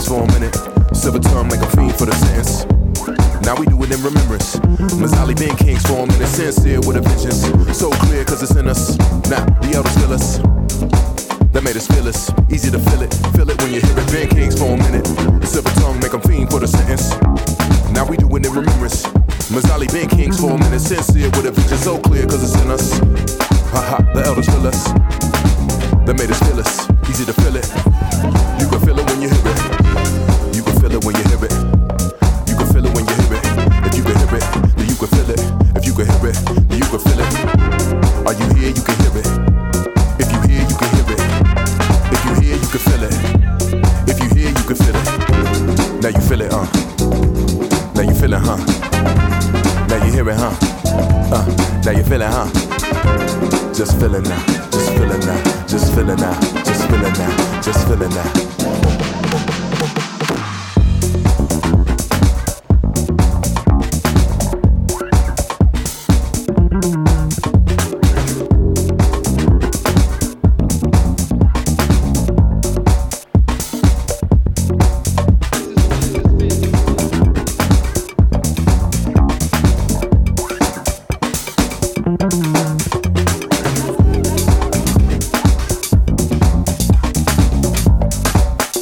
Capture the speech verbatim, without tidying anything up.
kings for a minute. Silver tongue like a fiend for the sentence. Now we do it in remembrance. Mazzali been kings for a minute, sincere with a vengeance. So clear cause it's in us. Now the elders feel us. That made us feel us. Easy to feel it. Feel it when you hear it. Been kings for a minute. Silver tongue make them fiend for the sentence. Now we do it in remembrance. Mazzali been kings for a minute, sincere with a vengeance. So clear cause it's in us. Haha, the elders feel us. That made us feel us. Easy to feel it. You can feel it when you hear it. You can feel it when you hear it. You can feel it when you hear it. If you can hear it, then you can feel it. If you can hear it, then you can feel it. Are you here? You can hear it. If you hear, you can hear it. If you hear, you can feel it. If you hear, you can feel it. Now you feel it, huh? Now you feel it, huh? Now you hear it, huh? Uh, now you feel it, huh? Just feel it now. Just feel it now. Just feel it now. Just feel it now. Just feel it now. Thank